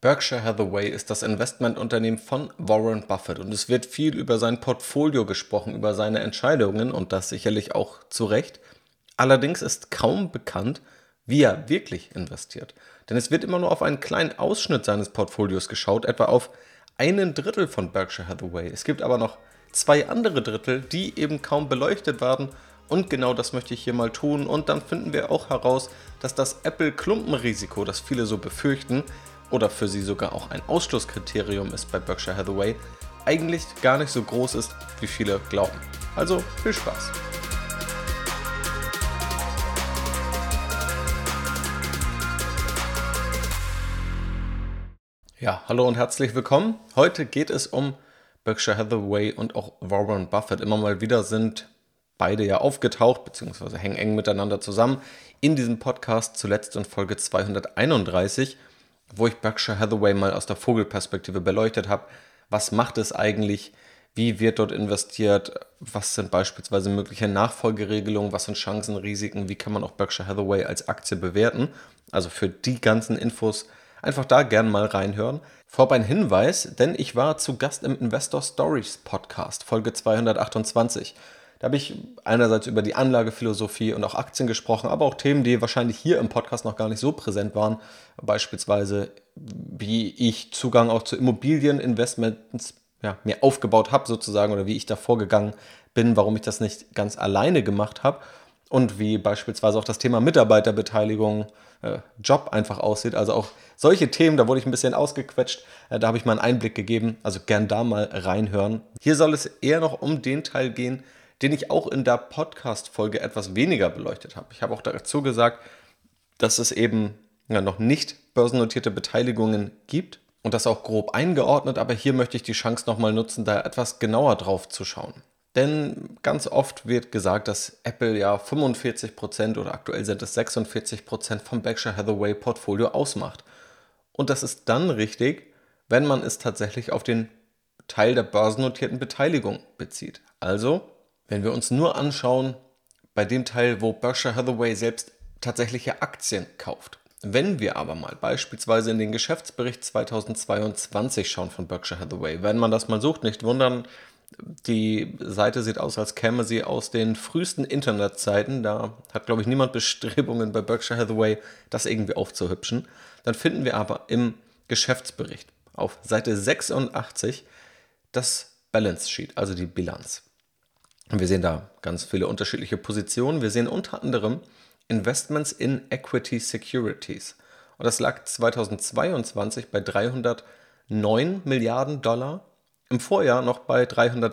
Berkshire Hathaway ist das Investmentunternehmen von Warren Buffett und es wird viel über sein Portfolio gesprochen, über seine Entscheidungen und das sicherlich auch zu Recht. Allerdings ist kaum bekannt, wie er wirklich investiert. Denn es wird immer nur auf einen kleinen Ausschnitt seines Portfolios geschaut, etwa auf einen Drittel von Berkshire Hathaway. Es gibt aber noch zwei andere Drittel, die eben kaum beleuchtet werden. Und genau das möchte ich hier mal tun. Und dann finden wir auch heraus, dass das Apple-Klumpenrisiko, das viele so befürchten, oder für sie sogar auch ein Ausschlusskriterium ist bei Berkshire Hathaway, eigentlich gar nicht so groß ist, wie viele glauben. Also viel Spaß! Ja, hallo und herzlich willkommen. Heute geht es um Berkshire Hathaway und auch Warren Buffett. Immer mal wieder sind beide ja aufgetaucht, beziehungsweise hängen eng miteinander zusammen in diesem Podcast, zuletzt in Folge 231, wo ich Berkshire Hathaway mal aus der Vogelperspektive beleuchtet habe. Was macht es eigentlich? Wie wird dort investiert? Was sind beispielsweise mögliche Nachfolgeregelungen? Was sind Chancen, Risiken? Wie kann man auch Berkshire Hathaway als Aktie bewerten? Also für die ganzen Infos einfach da gern mal reinhören. Vorab ein Hinweis, denn ich war zu Gast im Investor Stories Podcast, Folge 228. Da habe ich einerseits über die Anlagephilosophie und auch Aktien gesprochen, aber auch Themen, die wahrscheinlich hier im Podcast noch gar nicht so präsent waren. Beispielsweise, wie ich Zugang auch zu Immobilieninvestments mir aufgebaut habe sozusagen oder wie ich da vorgegangen bin, warum ich das nicht ganz alleine gemacht habe und wie beispielsweise auch das Thema Mitarbeiterbeteiligung, Job einfach aussieht. Also auch solche Themen, da wurde ich ein bisschen ausgequetscht, da habe ich mal einen Einblick gegeben, also gern da mal reinhören. Hier soll es eher noch um den Teil gehen, den ich auch in der Podcast-Folge etwas weniger beleuchtet habe. Ich habe auch dazu gesagt, dass es eben noch nicht börsennotierte Beteiligungen gibt und das auch grob eingeordnet, aber hier möchte ich die Chance nochmal nutzen, da etwas genauer drauf zu schauen. Denn ganz oft wird gesagt, dass Apple ja 45% oder aktuell sind es 46% vom Berkshire Hathaway Portfolio ausmacht. Und das ist dann richtig, wenn man es tatsächlich auf den Teil der börsennotierten Beteiligung bezieht. Also, wenn wir uns nur anschauen, bei dem Teil, wo Berkshire Hathaway selbst tatsächliche Aktien kauft. Wenn wir aber mal beispielsweise in den Geschäftsbericht 2022 schauen von Berkshire Hathaway, wenn man das mal sucht, nicht wundern, die Seite sieht aus, als käme sie aus den frühesten Internetzeiten. Da hat, glaube ich, niemand Bestrebungen bei Berkshire Hathaway, das irgendwie aufzuhübschen. Dann finden wir aber im Geschäftsbericht auf Seite 86 das Balance Sheet, also die Bilanz. Und wir sehen da ganz viele unterschiedliche Positionen. Wir sehen unter anderem Investments in Equity Securities. Und das lag 2022 bei 309 Milliarden Dollar. Im Vorjahr noch bei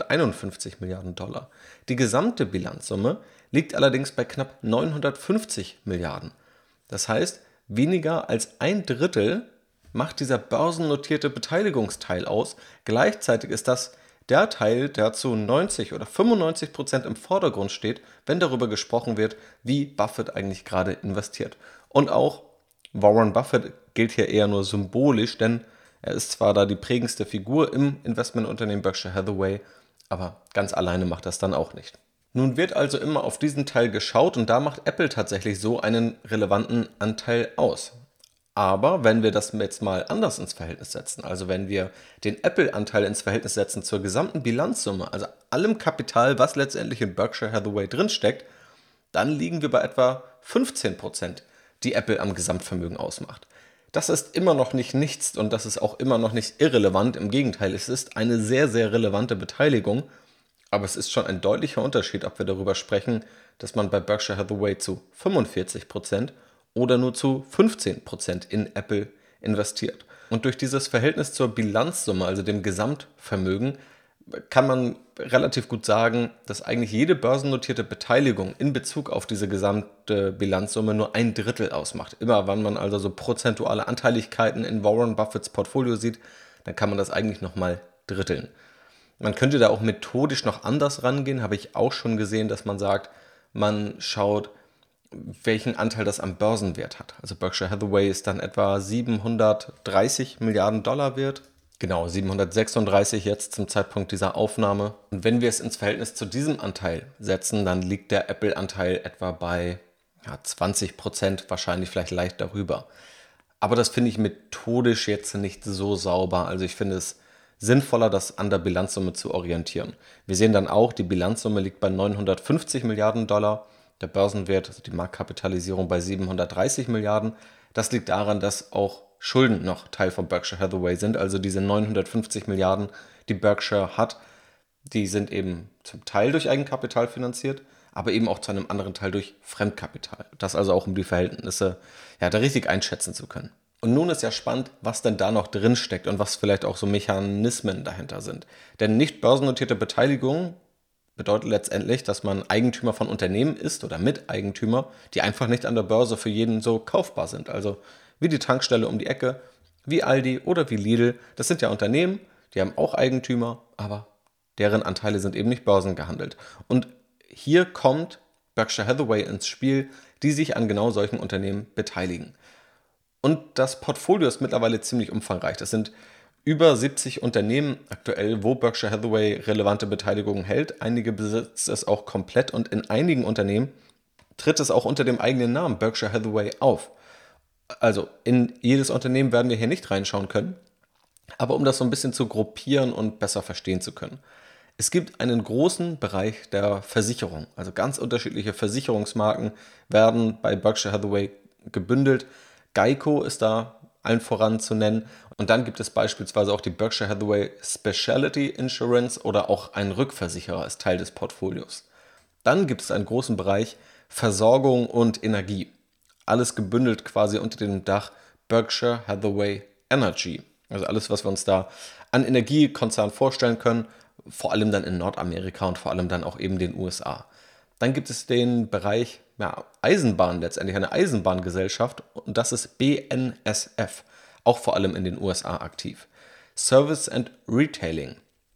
351 Milliarden Dollar. Die gesamte Bilanzsumme liegt allerdings bei knapp 950 Milliarden. Das heißt, weniger als ein Drittel macht dieser börsennotierte Beteiligungsteil aus. Gleichzeitig ist das der Teil, der zu 90 oder 95% im Vordergrund steht, wenn darüber gesprochen wird, wie Buffett eigentlich gerade investiert. Und auch Warren Buffett gilt hier eher nur symbolisch, denn er ist zwar da die prägendste Figur im Investmentunternehmen Berkshire Hathaway, aber ganz alleine macht das dann auch nicht. Nun wird also immer auf diesen Teil geschaut und da macht Apple tatsächlich so einen relevanten Anteil aus. Aber wenn wir das jetzt mal anders ins Verhältnis setzen, also wenn wir den Apple-Anteil ins Verhältnis setzen zur gesamten Bilanzsumme, also allem Kapital, was letztendlich in Berkshire Hathaway drinsteckt, dann liegen wir bei etwa 15%, die Apple am Gesamtvermögen ausmacht. Das ist immer noch nicht nichts und das ist auch immer noch nicht irrelevant. Im Gegenteil, es ist eine sehr, sehr relevante Beteiligung. Aber es ist schon ein deutlicher Unterschied, ob wir darüber sprechen, dass man bei Berkshire Hathaway zu 45% oder nur zu 15% in Apple investiert. Und durch dieses Verhältnis zur Bilanzsumme, also dem Gesamtvermögen, kann man relativ gut sagen, dass eigentlich jede börsennotierte Beteiligung in Bezug auf diese gesamte Bilanzsumme nur ein Drittel ausmacht. Immer wenn man also so prozentuale Anteiligkeiten in Warren Buffetts Portfolio sieht, dann kann man das eigentlich nochmal dritteln. Man könnte da auch methodisch noch anders rangehen, habe ich auch schon gesehen, dass man sagt, man schaut, welchen Anteil das am Börsenwert hat. Also Berkshire Hathaway ist dann etwa 730 Milliarden Dollar wert. Genau, 736 jetzt zum Zeitpunkt dieser Aufnahme. Und wenn wir es ins Verhältnis zu diesem Anteil setzen, dann liegt der Apple-Anteil etwa bei 20%, wahrscheinlich vielleicht leicht darüber. Aber das finde ich methodisch jetzt nicht so sauber. Also ich finde es sinnvoller, das an der Bilanzsumme zu orientieren. Wir sehen dann auch, die Bilanzsumme liegt bei 950 Milliarden Dollar, der Börsenwert, also die Marktkapitalisierung bei 730 Milliarden. Das liegt daran, dass auch Schulden noch Teil von Berkshire Hathaway sind. Also diese 950 Milliarden, die Berkshire hat, die sind eben zum Teil durch Eigenkapital finanziert, aber eben auch zu einem anderen Teil durch Fremdkapital. Das also auch, um die Verhältnisse ja, da richtig einschätzen zu können. Und nun ist ja spannend, was denn da noch drin steckt und was vielleicht auch so Mechanismen dahinter sind. Denn nicht börsennotierte Beteiligung bedeutet letztendlich, dass man Eigentümer von Unternehmen ist oder Miteigentümer, die einfach nicht an der Börse für jeden so kaufbar sind. Also wie die Tankstelle um die Ecke, wie Aldi oder wie Lidl. Das sind ja Unternehmen, die haben auch Eigentümer, aber deren Anteile sind eben nicht börsengehandelt. Und hier kommt Berkshire Hathaway ins Spiel, die sich an genau solchen Unternehmen beteiligen. Und das Portfolio ist mittlerweile ziemlich umfangreich. Das sind über 70 Unternehmen aktuell, wo Berkshire Hathaway relevante Beteiligungen hält. Einige besitzt es auch komplett und in einigen Unternehmen tritt es auch unter dem eigenen Namen Berkshire Hathaway auf. Also in jedes Unternehmen werden wir hier nicht reinschauen können, aber um das so ein bisschen zu gruppieren und besser verstehen zu können. Es gibt einen großen Bereich der Versicherung. Also ganz unterschiedliche Versicherungsmarken werden bei Berkshire Hathaway gebündelt. Geico ist da allen voran zu nennen. Und dann gibt es beispielsweise auch die Berkshire Hathaway Specialty Insurance oder auch ein Rückversicherer als Teil des Portfolios. Dann gibt es einen großen Bereich Versorgung und Energie. Alles gebündelt quasi unter dem Dach Berkshire Hathaway Energy. Also alles, was wir uns da an Energiekonzernen vorstellen können, vor allem dann in Nordamerika und vor allem dann auch eben den USA. Dann gibt es den Bereich Eisenbahn, letztendlich eine Eisenbahngesellschaft, und das ist BNSF, auch vor allem in den USA aktiv. Service and Retailing.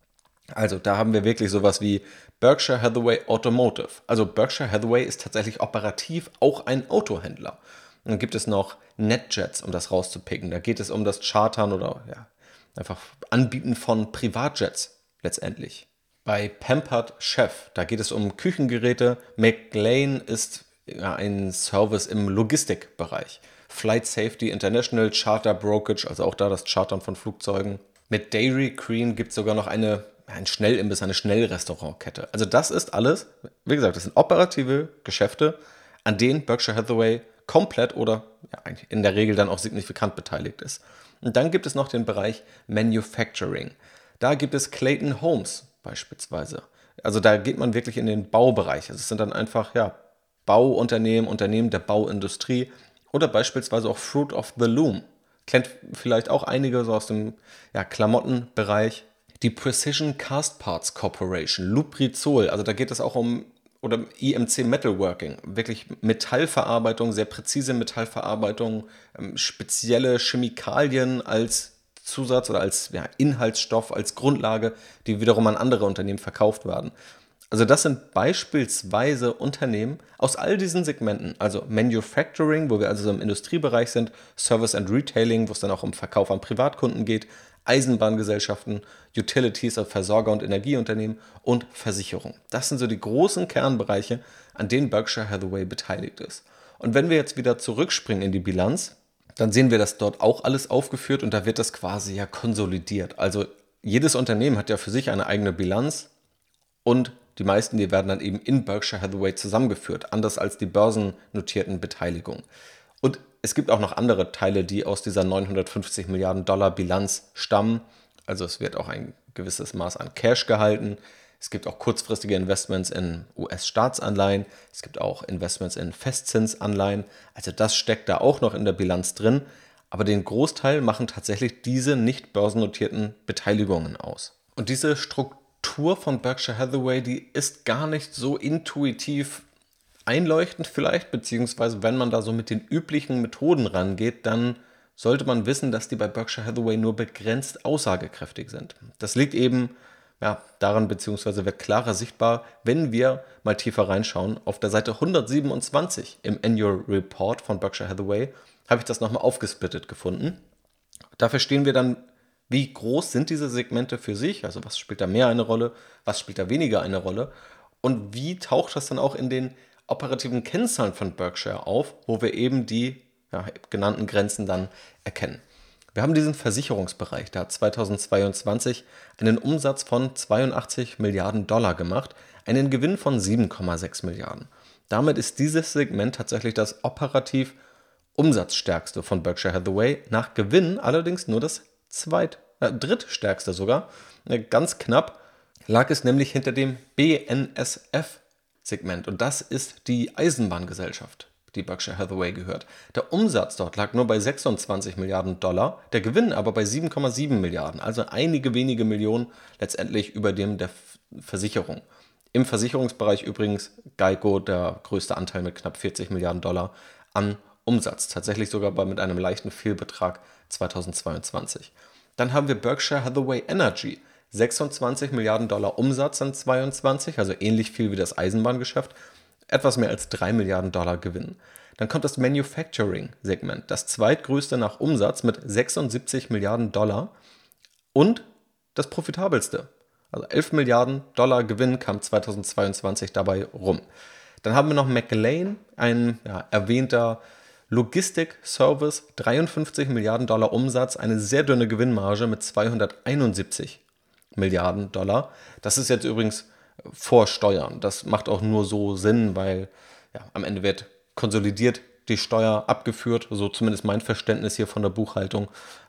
Also da haben wir wirklich sowas wie Berkshire Hathaway Automotive. Also Berkshire Hathaway ist tatsächlich operativ auch ein Autohändler. Und dann gibt es noch NetJets, um das rauszupicken. Da geht es um das Chartern oder einfach Anbieten von Privatjets letztendlich. Bei Pampered Chef, da geht es um Küchengeräte. McLane ist ein Service im Logistikbereich. Flight Safety International, Charter Brokerage, also auch da das Chartern von Flugzeugen. Mit Dairy Queen gibt es sogar noch ein Schnellimbiss, eine Schnellrestaurantkette. Also das ist alles, wie gesagt, das sind operative Geschäfte, an denen Berkshire Hathaway komplett oder eigentlich in der Regel dann auch signifikant beteiligt ist. Und dann gibt es noch den Bereich Manufacturing. Da gibt es Clayton Homes beispielsweise. Also da geht man wirklich in den Baubereich. Also es sind dann einfach Bauunternehmen, Unternehmen der Bauindustrie oder beispielsweise auch Fruit of the Loom. Kennt vielleicht auch einige so aus dem Klamottenbereich. Die Precision Cast Parts Corporation, Lubrizol, also da geht es auch um, oder IMC Metalworking, wirklich Metallverarbeitung, sehr präzise Metallverarbeitung, spezielle Chemikalien als Zusatz oder als Inhaltsstoff, als Grundlage, die wiederum an andere Unternehmen verkauft werden. Also das sind beispielsweise Unternehmen aus all diesen Segmenten, also Manufacturing, wo wir also im Industriebereich sind, Service and Retailing, wo es dann auch um Verkauf an Privatkunden geht, Eisenbahngesellschaften, Utilities, also Versorger- und Energieunternehmen und Versicherung. Das sind so die großen Kernbereiche, an denen Berkshire Hathaway beteiligt ist. Und wenn wir jetzt wieder zurückspringen in die Bilanz, dann sehen wir das dort auch alles aufgeführt und da wird das quasi konsolidiert. Also jedes Unternehmen hat ja für sich eine eigene Bilanz und die meisten, die werden dann eben in Berkshire Hathaway zusammengeführt, anders als die börsennotierten Beteiligungen. Und es gibt auch noch andere Teile, die aus dieser 950 Milliarden Dollar Bilanz stammen. Also es wird auch ein gewisses Maß an Cash gehalten. Es gibt auch kurzfristige Investments in US-Staatsanleihen. Es gibt auch Investments in Festzinsanleihen. Also das steckt da auch noch in der Bilanz drin. Aber den Großteil machen tatsächlich diese nicht börsennotierten Beteiligungen aus. Und diese Struktur von Berkshire Hathaway, die ist gar nicht so intuitiv einleuchtend vielleicht, beziehungsweise wenn man da so mit den üblichen Methoden rangeht, dann sollte man wissen, dass die bei Berkshire Hathaway nur begrenzt aussagekräftig sind. Das liegt eben daran, beziehungsweise wird klarer sichtbar, wenn wir mal tiefer reinschauen. Auf der Seite 127 im Annual Report von Berkshire Hathaway habe ich das nochmal aufgesplittet gefunden. Da verstehen wir dann, wie groß sind diese Segmente für sich, also was spielt da mehr eine Rolle, was spielt da weniger eine Rolle und wie taucht das dann auch in den operativen Kennzahlen von Berkshire auf, wo wir eben die genannten Grenzen dann erkennen. Wir haben diesen Versicherungsbereich, der hat 2022 einen Umsatz von 82 Milliarden Dollar gemacht, einen Gewinn von 7,6 Milliarden. Damit ist dieses Segment tatsächlich das operativ umsatzstärkste von Berkshire Hathaway, nach Gewinn allerdings nur das drittstärkste sogar. Ganz knapp lag es nämlich hinter dem BNSF-Segment und das ist die Eisenbahngesellschaft, die Berkshire Hathaway gehört. Der Umsatz dort lag nur bei 26 Milliarden Dollar, der Gewinn aber bei 7,7 Milliarden, also einige wenige Millionen letztendlich über dem der Versicherung. Im Versicherungsbereich übrigens Geico der größte Anteil mit knapp 40 Milliarden Dollar an Umsatz, tatsächlich sogar mit einem leichten Fehlbetrag 2022. Dann haben wir Berkshire Hathaway Energy, 26 Milliarden Dollar Umsatz in 2022, also ähnlich viel wie das Eisenbahngeschäft, etwas mehr als 3 Milliarden Dollar Gewinn. Dann kommt das Manufacturing-Segment, das zweitgrößte nach Umsatz mit 76 Milliarden Dollar und das profitabelste. Also 11 Milliarden Dollar Gewinn kam 2022 dabei rum. Dann haben wir noch McLane, ein erwähnter Logistik-Service, 53 Milliarden Dollar Umsatz, eine sehr dünne Gewinnmarge mit 271 Milliarden Dollar. Das ist jetzt übrigens vor Steuern. Das macht auch nur so Sinn, weil am Ende wird konsolidiert die Steuer abgeführt, so zumindest mein Verständnis hier von der Buchhaltung.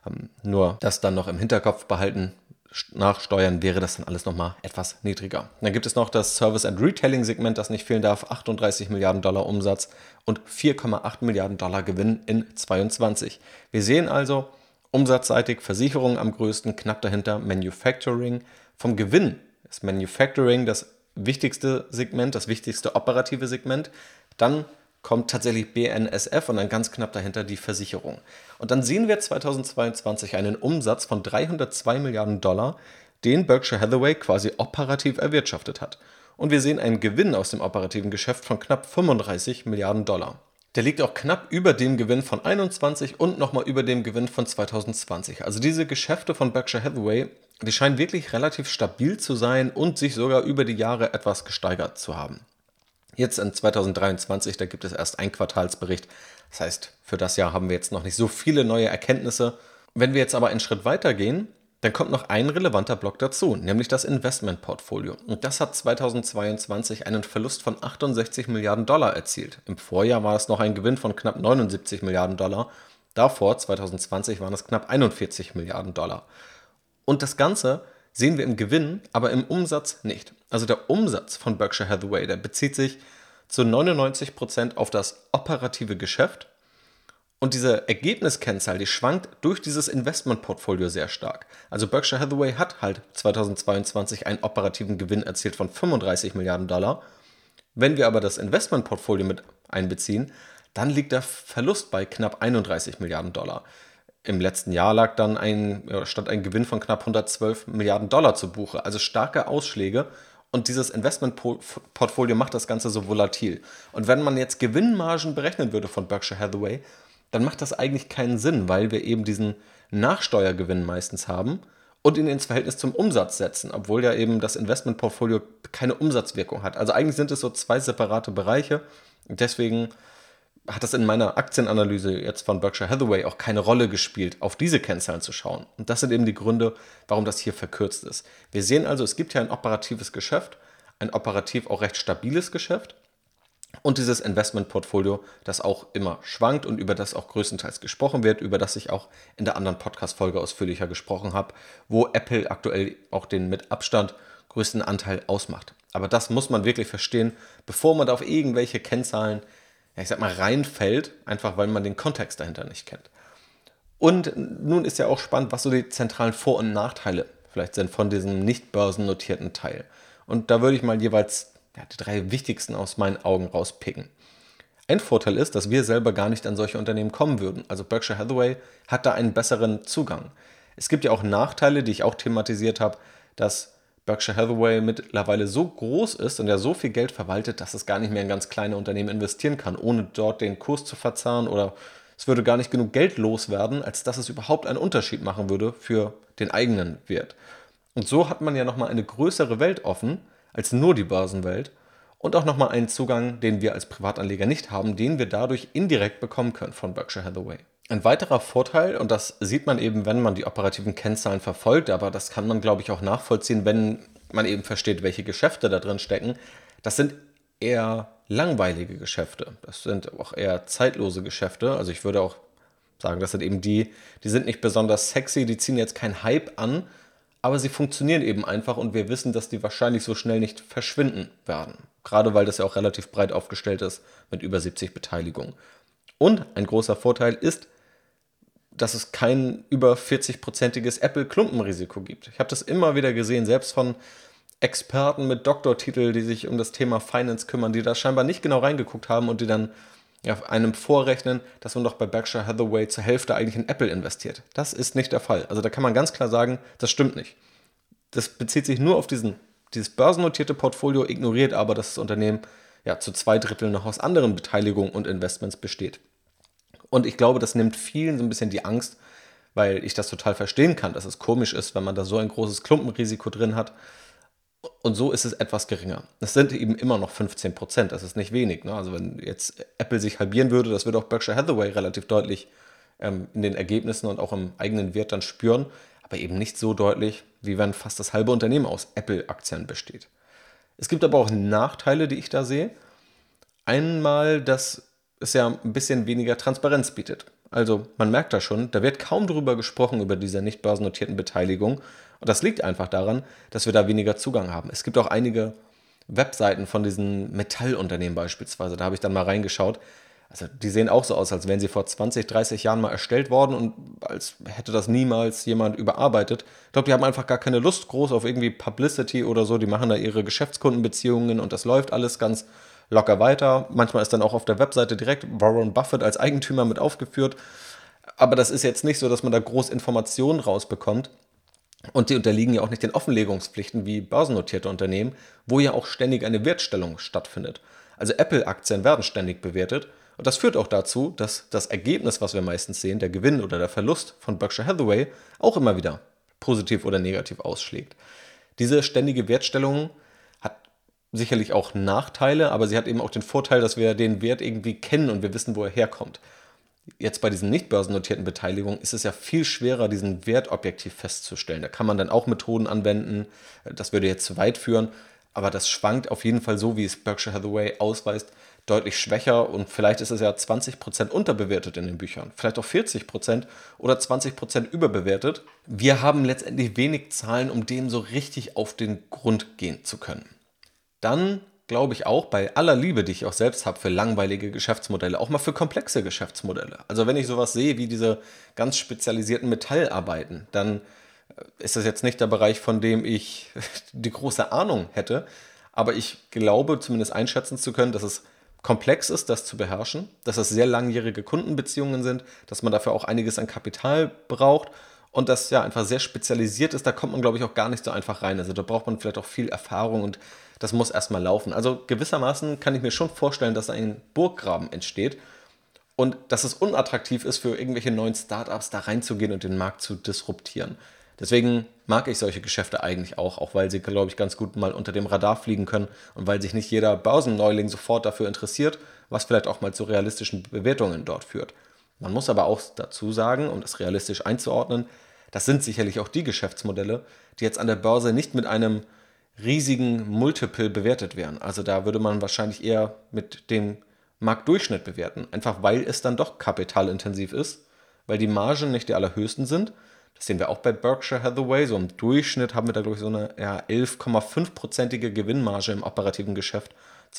Nur das dann noch im Hinterkopf behalten. Nach Steuern wäre das dann alles nochmal etwas niedriger. Dann gibt es noch das Service and Retailing Segment, das nicht fehlen darf, 38 Milliarden Dollar Umsatz und 4,8 Milliarden Dollar Gewinn in 2022. Wir sehen also, umsatzseitig Versicherung am größten, knapp dahinter Manufacturing. Vom Gewinn ist Manufacturing das wichtigste Segment, das wichtigste operative Segment. Dann kommt tatsächlich BNSF und dann ganz knapp dahinter die Versicherung. Und dann sehen wir 2022 einen Umsatz von 302 Milliarden Dollar, den Berkshire Hathaway quasi operativ erwirtschaftet hat. Und wir sehen einen Gewinn aus dem operativen Geschäft von knapp 35 Milliarden Dollar. Der liegt auch knapp über dem Gewinn von 21 und nochmal über dem Gewinn von 2020. Also diese Geschäfte von Berkshire Hathaway, die scheinen wirklich relativ stabil zu sein und sich sogar über die Jahre etwas gesteigert zu haben. Jetzt in 2023, da gibt es erst einen Quartalsbericht. Das heißt, für das Jahr haben wir jetzt noch nicht so viele neue Erkenntnisse. Wenn wir jetzt aber einen Schritt weiter gehen, dann kommt noch ein relevanter Block dazu, nämlich das Investmentportfolio. Und das hat 2022 einen Verlust von 68 Milliarden Dollar erzielt. Im Vorjahr war es noch ein Gewinn von knapp 79 Milliarden Dollar. Davor, 2020, waren es knapp 41 Milliarden Dollar. Und das Ganze sehen wir im Gewinn, aber im Umsatz nicht. Also der Umsatz von Berkshire Hathaway, der bezieht sich zu 99% auf das operative Geschäft. Und diese Ergebniskennzahl, die schwankt durch dieses Investmentportfolio sehr stark. Also Berkshire Hathaway hat halt 2022 einen operativen Gewinn erzielt von 35 Milliarden Dollar. Wenn wir aber das Investmentportfolio mit einbeziehen, dann liegt der Verlust bei knapp 31 Milliarden Dollar. Im letzten Jahr stand ein Gewinn von knapp 112 Milliarden Dollar zu Buche. Also starke Ausschläge. Und dieses Investmentportfolio macht das Ganze so volatil. Und wenn man jetzt Gewinnmargen berechnen würde von Berkshire Hathaway, dann macht das eigentlich keinen Sinn, weil wir eben diesen Nachsteuergewinn meistens haben und ihn ins Verhältnis zum Umsatz setzen, obwohl ja eben das Investmentportfolio keine Umsatzwirkung hat. Also eigentlich sind es so zwei separate Bereiche. Und deswegen hat das in meiner Aktienanalyse jetzt von Berkshire Hathaway auch keine Rolle gespielt, auf diese Kennzahlen zu schauen. Und das sind eben die Gründe, warum das hier verkürzt ist. Wir sehen also, es gibt ja ein operatives Geschäft, ein operativ auch recht stabiles Geschäft und dieses Investmentportfolio, das auch immer schwankt und über das auch größtenteils gesprochen wird, über das ich auch in der anderen Podcast-Folge ausführlicher gesprochen habe, wo Apple aktuell auch den mit Abstand größten Anteil ausmacht. Aber das muss man wirklich verstehen, bevor man da auf irgendwelche Kennzahlen reinfällt, einfach weil man den Kontext dahinter nicht kennt. Und nun ist ja auch spannend, was so die zentralen Vor- und Nachteile vielleicht sind von diesem nicht börsennotierten Teil. Und da würde ich mal jeweils die 3 wichtigsten aus meinen Augen rauspicken. Ein Vorteil ist, dass wir selber gar nicht an solche Unternehmen kommen würden. Also Berkshire Hathaway hat da einen besseren Zugang. Es gibt ja auch Nachteile, die ich auch thematisiert habe, dass Berkshire Hathaway mittlerweile so groß ist und ja so viel Geld verwaltet, dass es gar nicht mehr in ganz kleine Unternehmen investieren kann, ohne dort den Kurs zu verzerren, oder es würde gar nicht genug Geld loswerden, als dass es überhaupt einen Unterschied machen würde für den eigenen Wert. Und so hat man ja nochmal eine größere Welt offen als nur die Börsenwelt und auch nochmal einen Zugang, den wir als Privatanleger nicht haben, den wir dadurch indirekt bekommen können von Berkshire Hathaway. Ein weiterer Vorteil, und das sieht man eben, wenn man die operativen Kennzahlen verfolgt, aber das kann man, glaube ich, auch nachvollziehen, wenn man eben versteht, welche Geschäfte da drin stecken, das sind eher langweilige Geschäfte. Das sind auch eher zeitlose Geschäfte. Also ich würde auch sagen, das sind eben die sind nicht besonders sexy, die ziehen jetzt keinen Hype an, aber sie funktionieren eben einfach und wir wissen, dass die wahrscheinlich so schnell nicht verschwinden werden. Gerade weil das ja auch relativ breit aufgestellt ist mit über 70 Beteiligungen. Und ein großer Vorteil ist, dass es kein über 40-prozentiges Apple-Klumpenrisiko gibt. Ich habe das immer wieder gesehen, selbst von Experten mit Doktortitel, die sich um das Thema Finance kümmern, die da scheinbar nicht genau reingeguckt haben und die dann einem vorrechnen, dass man doch bei Berkshire Hathaway zur Hälfte eigentlich in Apple investiert. Das ist nicht der Fall. Also da kann man ganz klar sagen, das stimmt nicht. Das bezieht sich nur auf dieses börsennotierte Portfolio, ignoriert aber, dass das Unternehmen zu 2/3 noch aus anderen Beteiligungen und Investments besteht. Und ich glaube, das nimmt vielen so ein bisschen die Angst, weil ich das total verstehen kann, dass es komisch ist, wenn man da so ein großes Klumpenrisiko drin hat. Und so ist es etwas geringer. Es sind eben immer noch 15%, das ist nicht wenig. Ne? Also wenn jetzt Apple sich halbieren würde, das würde auch Berkshire Hathaway relativ deutlich in den Ergebnissen und auch im eigenen Wert dann spüren, aber eben nicht so deutlich, wie wenn fast das halbe Unternehmen aus Apple-Aktien besteht. Es gibt aber auch Nachteile, die ich da sehe. Einmal, dass es ja ein bisschen weniger Transparenz bietet. Also man merkt da schon, da wird kaum drüber gesprochen, über diese nicht börsennotierten Beteiligungen. Und das liegt einfach daran, dass wir da weniger Zugang haben. Es gibt auch einige Webseiten von diesen Metallunternehmen beispielsweise, da habe ich dann mal reingeschaut. Also die sehen auch so aus, als wären sie vor 20, 30 Jahren mal erstellt worden und als hätte das niemals jemand überarbeitet. Ich glaube, die haben einfach gar keine Lust groß auf irgendwie Publicity oder so. Die machen da ihre Geschäftskundenbeziehungen und das läuft alles ganz locker weiter. Manchmal ist dann auch auf der Webseite direkt Warren Buffett als Eigentümer mit aufgeführt. Aber das ist jetzt nicht so, dass man da groß Informationen rausbekommt. Und die unterliegen ja auch nicht den Offenlegungspflichten wie börsennotierte Unternehmen, wo ja auch ständig eine Wertstellung stattfindet. Also Apple-Aktien werden ständig bewertet und das führt auch dazu, dass das Ergebnis, was wir meistens sehen, der Gewinn oder der Verlust von Berkshire Hathaway, auch immer wieder positiv oder negativ ausschlägt. Diese ständige Wertstellung hat sicherlich auch Nachteile, aber sie hat eben auch den Vorteil, dass wir den Wert irgendwie kennen und wir wissen, wo er herkommt. Jetzt bei diesen nicht börsennotierten Beteiligungen ist es ja viel schwerer, diesen Wert objektiv festzustellen. Da kann man dann auch Methoden anwenden. Das würde jetzt zu weit führen. Aber das schwankt auf jeden Fall so, wie es Berkshire Hathaway ausweist, deutlich schwächer. Und vielleicht ist es ja 20% unterbewertet in den Büchern. Vielleicht auch 40% oder 20% überbewertet. Wir haben letztendlich wenig Zahlen, um dem so richtig auf den Grund gehen zu können. Dann glaube ich auch, bei aller Liebe, die ich auch selbst habe für langweilige Geschäftsmodelle, auch mal für komplexe Geschäftsmodelle. Also wenn ich sowas sehe wie diese ganz spezialisierten Metallarbeiten, dann ist das jetzt nicht der Bereich, von dem ich die große Ahnung hätte. Aber ich glaube, zumindest einschätzen zu können, dass es komplex ist, das zu beherrschen, dass es sehr langjährige Kundenbeziehungen sind, dass man dafür auch einiges an Kapital braucht und das ja einfach sehr spezialisiert ist. Da kommt man, glaube ich, auch gar nicht so einfach rein. Also da braucht man vielleicht auch viel Erfahrung und das muss erstmal laufen. Also gewissermaßen kann ich mir schon vorstellen, dass ein Burggraben entsteht und dass es unattraktiv ist, für irgendwelche neuen Startups da reinzugehen und den Markt zu disruptieren. Deswegen mag ich solche Geschäfte eigentlich auch weil sie, glaube ich, ganz gut mal unter dem Radar fliegen können und weil sich nicht jeder Börsenneuling sofort dafür interessiert, was vielleicht auch mal zu realistischen Bewertungen dort führt. Man muss aber auch dazu sagen, um das realistisch einzuordnen, das sind sicherlich auch die Geschäftsmodelle, die jetzt an der Börse nicht mit einem riesigen Multiple bewertet werden. Also da würde man wahrscheinlich eher mit dem Marktdurchschnitt bewerten, einfach weil es dann doch kapitalintensiv ist, weil die Margen nicht die allerhöchsten sind. Das sehen wir auch bei Berkshire Hathaway. So im Durchschnitt haben wir da, glaube ich, so eine 11,5%ige Gewinnmarge im operativen Geschäft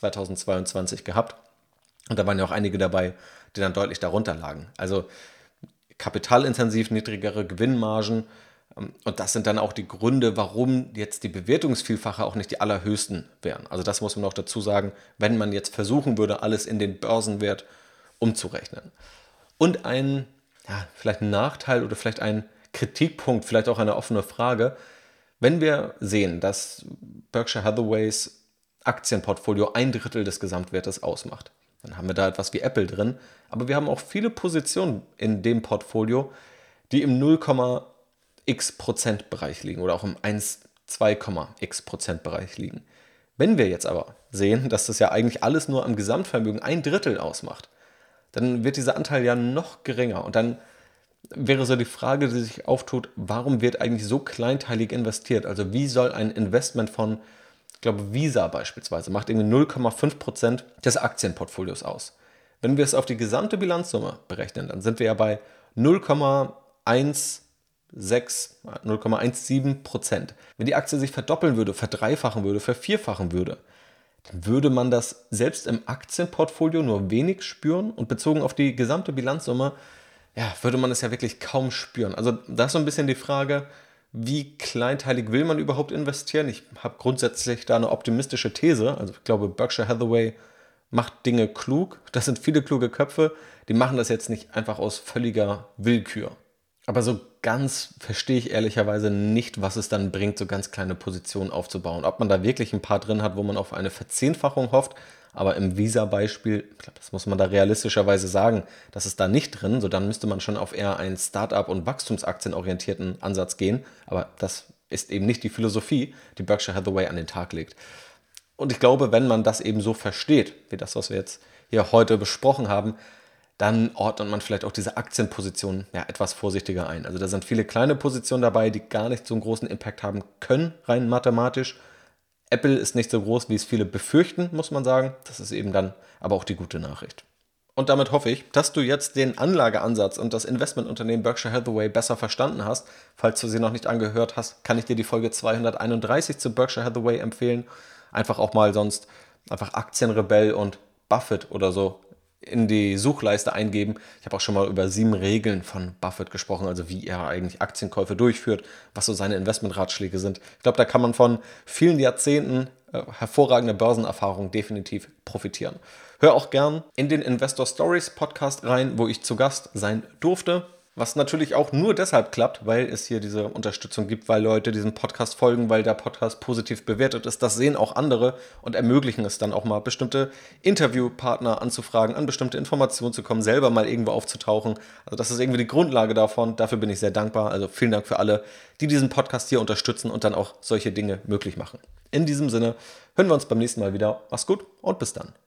2022 gehabt. Und da waren ja auch einige dabei, die dann deutlich darunter lagen. Also kapitalintensiv niedrigere Gewinnmargen. Und das sind dann auch die Gründe, warum jetzt die Bewertungsvielfache auch nicht die allerhöchsten wären. Also das muss man auch dazu sagen, wenn man jetzt versuchen würde, alles in den Börsenwert umzurechnen. Und vielleicht ein Nachteil oder vielleicht ein Kritikpunkt, vielleicht auch eine offene Frage, wenn wir sehen, dass Berkshire Hathaways Aktienportfolio 1/3 des Gesamtwertes ausmacht, dann haben wir da etwas wie Apple drin, aber wir haben auch viele Positionen in dem Portfolio, die im 0,x% Bereich liegen oder auch im 2,x% Bereich liegen. Wenn wir jetzt aber sehen, dass das ja eigentlich alles nur am Gesamtvermögen 1/3 ausmacht, dann wird dieser Anteil ja noch geringer. Und dann wäre so die Frage, die sich auftut, warum wird eigentlich so kleinteilig investiert? Also wie soll ein Investment von, ich glaube, Visa beispielsweise, macht irgendwie 0,5% des Aktienportfolios aus. Wenn wir es auf die gesamte Bilanzsumme berechnen, dann sind wir ja bei 0,17%. Wenn die Aktie sich verdoppeln würde, verdreifachen würde, vervierfachen würde, dann würde man das selbst im Aktienportfolio nur wenig spüren und bezogen auf die gesamte Bilanzsumme, ja, würde man es ja wirklich kaum spüren. Also da ist so ein bisschen die Frage, wie kleinteilig will man überhaupt investieren? Ich habe grundsätzlich da eine optimistische These. Also ich glaube, Berkshire Hathaway macht Dinge klug. Das sind viele kluge Köpfe. Die machen das jetzt nicht einfach aus völliger Willkür. Aber so ganz verstehe ich ehrlicherweise nicht, was es dann bringt, so ganz kleine Positionen aufzubauen. Ob man da wirklich ein paar drin hat, wo man auf eine Verzehnfachung hofft. Aber im Visa-Beispiel, ich glaube, das muss man da realistischerweise sagen, das ist da nicht drin. So, dann müsste man schon auf eher einen Start-up- und wachstumsaktienorientierten Ansatz gehen. Aber das ist eben nicht die Philosophie, die Berkshire Hathaway an den Tag legt. Und ich glaube, wenn man das eben so versteht, wie das, was wir jetzt hier heute besprochen haben, dann ordnet man vielleicht auch diese Aktienpositionen ja etwas vorsichtiger ein. Also da sind viele kleine Positionen dabei, die gar nicht so einen großen Impact haben können, rein mathematisch. Apple ist nicht so groß, wie es viele befürchten, muss man sagen. Das ist eben dann aber auch die gute Nachricht. Und damit hoffe ich, dass du jetzt den Anlageansatz und das Investmentunternehmen Berkshire Hathaway besser verstanden hast. Falls du sie noch nicht angehört hast, kann ich dir die Folge 231 zu Berkshire Hathaway empfehlen. Einfach auch mal sonst einfach Aktienrebell und Buffett oder so in die Suchleiste eingeben. Ich habe auch schon mal über 7 Regeln von Buffett gesprochen, also wie er eigentlich Aktienkäufe durchführt, was so seine Investmentratschläge sind. Ich glaube, da kann man von vielen Jahrzehnten hervorragender Börsenerfahrung definitiv profitieren. Hör auch gern in den Investor Stories Podcast rein, wo ich zu Gast sein durfte. Was natürlich auch nur deshalb klappt, weil es hier diese Unterstützung gibt, weil Leute diesem Podcast folgen, weil der Podcast positiv bewertet ist. Das sehen auch andere und ermöglichen es dann auch mal, bestimmte Interviewpartner anzufragen, an bestimmte Informationen zu kommen, selber mal irgendwo aufzutauchen. Also das ist irgendwie die Grundlage davon. Dafür bin ich sehr dankbar. Also vielen Dank für alle, die diesen Podcast hier unterstützen und dann auch solche Dinge möglich machen. In diesem Sinne hören wir uns beim nächsten Mal wieder. Mach's gut und bis dann.